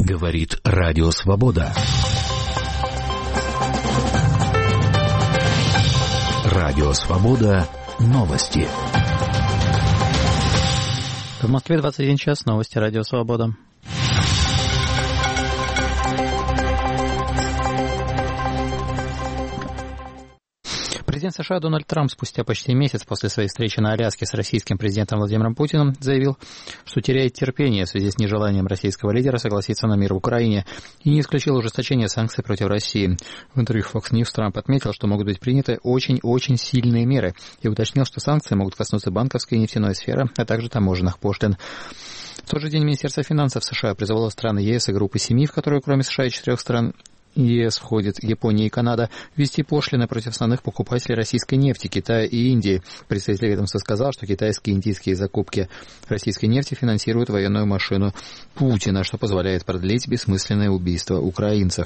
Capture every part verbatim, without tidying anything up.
Говорит Радио Свобода. Радио Свобода. Новости. В Москве двадцать один час. Новости Радио Свобода. Президент США Дональд Трамп спустя почти месяц после своей встречи на Аляске с российским президентом Владимиром Путиным заявил, что теряет терпение в связи с нежеланием российского лидера согласиться на мир в Украине и не исключил ужесточение санкций против России. В интервью Fox News Трамп отметил, что могут быть приняты очень-очень сильные меры и уточнил, что санкции могут коснуться банковской и нефтяной сферы, а также таможенных пошлин. В тот же день Министерство финансов США призывало страны ЕС и группы семи, в которую кроме США и четырех стран ЕС входит Япония и Канада, ввести пошлины против основных покупателей российской нефти, Китая и Индии. Представитель ведомства сказал, что китайские и индийские закупки российской нефти финансируют военную машину Путина, что позволяет продлить бессмысленное убийство украинцев.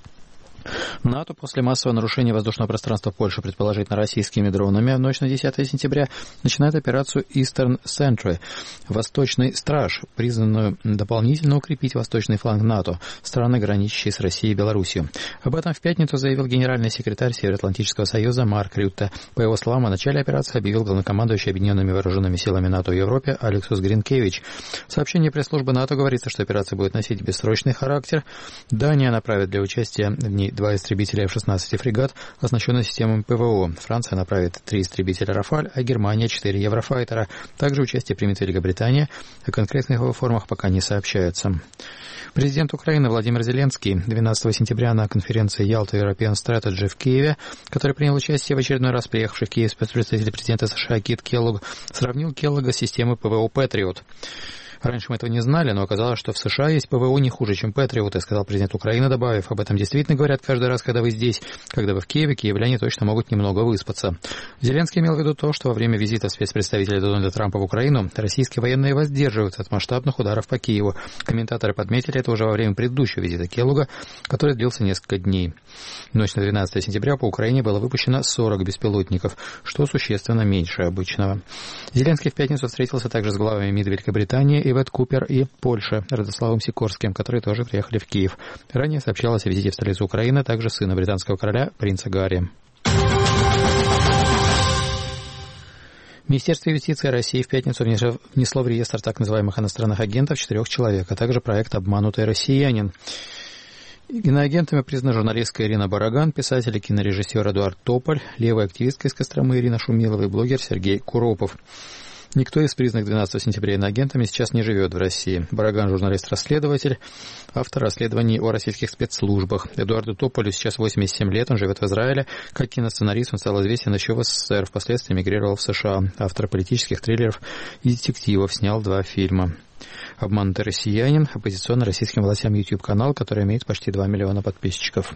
НАТО после массового нарушения воздушного пространства Польши, предположительно российскими дронами, в ночь на десятое сентября начинает операцию Eastern Sentry, Восточный страж, призванную дополнительно укрепить восточный фланг НАТО, страны, граничащие с Россией и Белоруссией. Об этом в пятницу заявил генеральный секретарь Североатлантического союза Марк Рютте. По его словам, о начале операции объявил главнокомандующий Объединенными вооруженными силами НАТО в Европе Алексус Гринкевич. В сообщении пресс-службы НАТО говорится, что операция будет носить бессрочный характер. Дания направит для участия в ней два истребителя эф шестнадцать и фрегат, оснащенные системами ПВО. Франция направит три истребителя «Рафаль», а Германия четыре «Еврофайтера». Также участие примет Великобритания. О конкретных его формах пока не сообщается. Президент Украины Владимир Зеленский двенадцатого сентября на конференции Ялта European Strategy в Киеве, который принял участие в очередной раз приехавший в Киев спецпредставитель президента США Кит Келлог, сравнил Келлога с системой ПВО «Патриот». Раньше мы этого не знали, но оказалось, что в США есть ПВО не хуже, чем Патриоты, сказал президент Украины, добавив, об этом действительно говорят каждый раз, когда вы здесь. Когда вы в Киеве, киевляне точно могут немного выспаться. Зеленский имел в виду то, что во время визита спецпредставителя Дональда Трампа в Украину российские военные воздерживаются от масштабных ударов по Киеву. Комментаторы подметили это уже во время предыдущего визита Келлога, который длился несколько дней. В ночь на двенадцатое сентября по Украине было выпущено сорок беспилотников, что существенно меньше обычного. Зеленский в пятницу встретился также с главами МИД Великобритании Ивет Купер и Польши Радославом Сикорским, которые тоже приехали в Киев. Ранее сообщалось о визите в столицу Украины также сына британского короля, принца Гарри. Министерство юстиции России в пятницу внесло в реестр так называемых иностранных агентов четырех человек, а также проект «Обманутый россиянин». Иноагентами признана журналистка Ирина Бараган, писатель и кинорежиссер Эдуард Тополь, левая активистка из Костромы Ирина Шумилова и блогер Сергей Куропов. Никто из признанных двенадцатого сентября иноагентами сейчас не живет в России. Бараган – журналист-расследователь, автор расследований о российских спецслужбах. Эдуарду Тополю сейчас восемьдесят семь лет, он живет в Израиле. Как киносценарист он стал известен еще в СССР, впоследствии эмигрировал в США. Автор политических триллеров и детективов, снял два фильма. «Обманутый россиянин» – оппозиционный российским властям YouTube-канал, который имеет почти два миллиона подписчиков.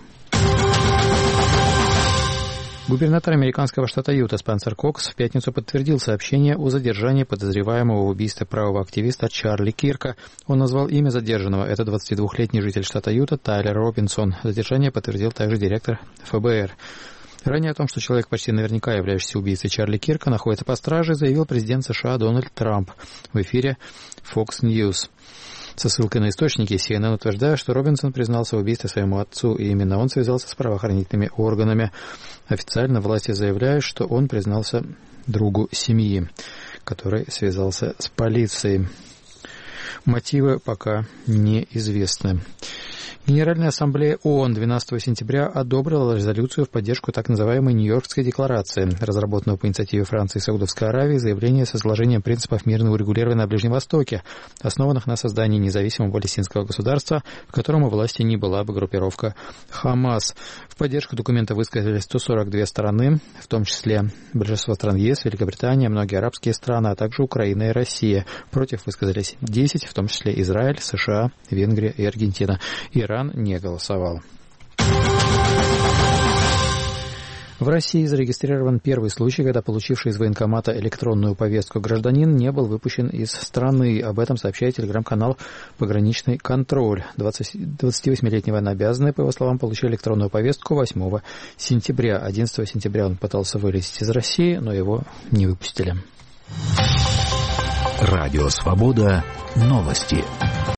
Губернатор американского штата Юта Спенсер Кокс в пятницу подтвердил сообщение о задержании подозреваемого в убийстве правого активиста Чарли Кирка. Он назвал имя задержанного. Это двадцатидвухлетний житель штата Юта Тайлер Робинсон. Задержание подтвердил также директор эф бэ эр. Ранее о том, что человек почти наверняка являющийся убийцей Чарли Кирка находится по страже, заявил президент США Дональд Трамп в эфире Fox News. Со ссылкой на источники си эн эн утверждает, что Робинсон признался в убийстве своему отцу, и именно он связался с правоохранительными органами. Официально власти заявляют, что он признался другу семьи, который связался с полицией. Мотивы пока неизвестны. Генеральная ассамблея ООН двенадцатого сентября одобрила резолюцию в поддержку так называемой Нью-Йоркской декларации, разработанную по инициативе Франции и Саудовской Аравии, заявление с изложением принципов мирного урегулирования на Ближнем Востоке, основанных на создании независимого палестинского государства, в котором у власти не была бы группировка Хамас. В поддержку документа высказались сто сорок две страны, в том числе большинство стран ЕС, Великобритания, многие арабские страны, а также Украина и Россия. Против высказались десять, в том числе Израиль, США, Венгрия и Аргентина. Иран не голосовал. В России зарегистрирован первый случай, когда получивший из военкомата электронную повестку гражданин не был выпущен из страны. Об этом сообщает телеграм-канал «Пограничный контроль». двадцативосьмилетний военнообязанный, по его словам, получил электронную повестку восьмого сентября. одиннадцатого сентября он пытался вылезть из России, но его не выпустили. Радио «Свобода». Новости.